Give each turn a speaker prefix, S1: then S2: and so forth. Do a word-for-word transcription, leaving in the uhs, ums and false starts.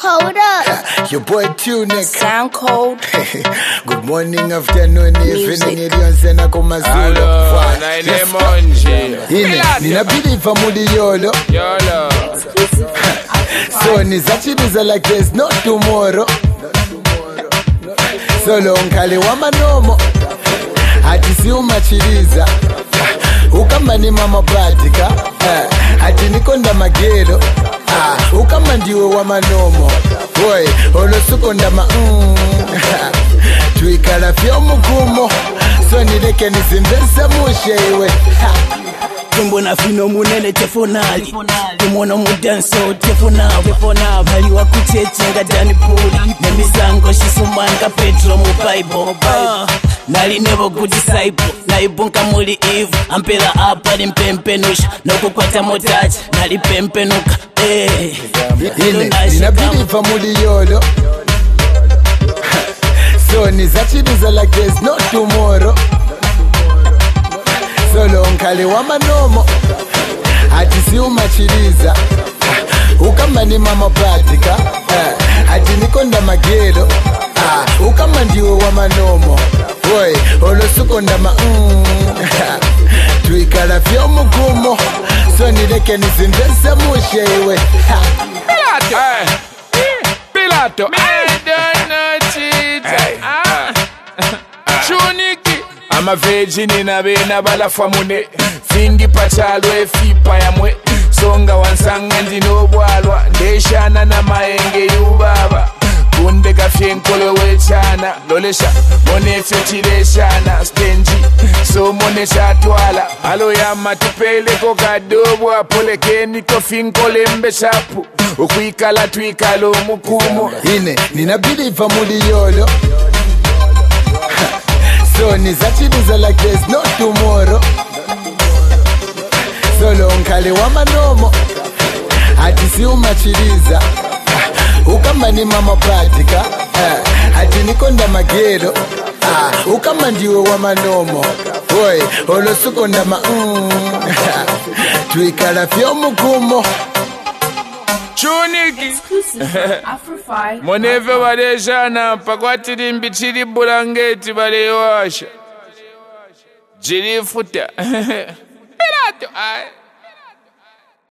S1: Hold up.
S2: Your boy Tunic.
S1: Sound cold.
S2: Good morning, afternoon, evening, iliyonse na kumazulu.
S3: Naine monji.
S2: Ine, ninabelieve muli yolo.
S3: Yolo.
S2: So nizachiliza like there's no tomorrow. Solo nkali wamanomo. Hati si umachiliza. Ukama ni mama batika. Hati nikonda magero. Ukama ndiwe wamanomo. Boy, olosuko ndama mm. Tuikala fyo mukumo. So nileke nizimbesa mushewe.
S4: Tumbo na fino munene tefonali Tumono mudanso tefonali Bali wa kuchechenga dani puli Nemisango shisumanga petro mu bible uh, Nali nebo good disciple Naibunka muli eve Ampela apa li mpempenusha Nokukwata motaji Nali pempenuka eh.
S2: Ine, ninabelieve muli yolo. So nizachiliza like there's no tomorrow. Solo nkali wamanomo. Hati si umachiliza. Ukama ni mama batika. Hati nikonda magero. Ukama ndiwe wamanomo. Boy, olosuko ndama mm. Tuikala fyo mukumo. So nileke nizimbesa mushewe.
S3: Pilato. Pilato. I don't know cheat. Chuniki. I'm a virgin in a vena balafa mune. Fingi pachalo e fipa ya mwe. Songa wansanga ndino bwalwa. Ndeshana na maenge yubaba. Kunde gafye nkolo wechana. Lolesha, mone fyochileshana. Stenji, so mone shatwala. Alo ya matupele kokadobwa. Pole keni kofi nkole mbeshapu. Ukuikala tuikalo mukumo.
S2: Ine, ninabelieve muli yolo. So nizachiliza like there's no tomorrow. Solo nkali wamanomo. Hati si umachiliza. Ukama ni mama batika. Hati nikonda magero. Ukama ndiwe wamanomo. Boy, olosuko ndama mm. Tuikala fyo mukumo.
S3: Chuniki. Moneve baleshana pakwatiri mbichiri bulangeti balewasha. Jirifuta. Pilato.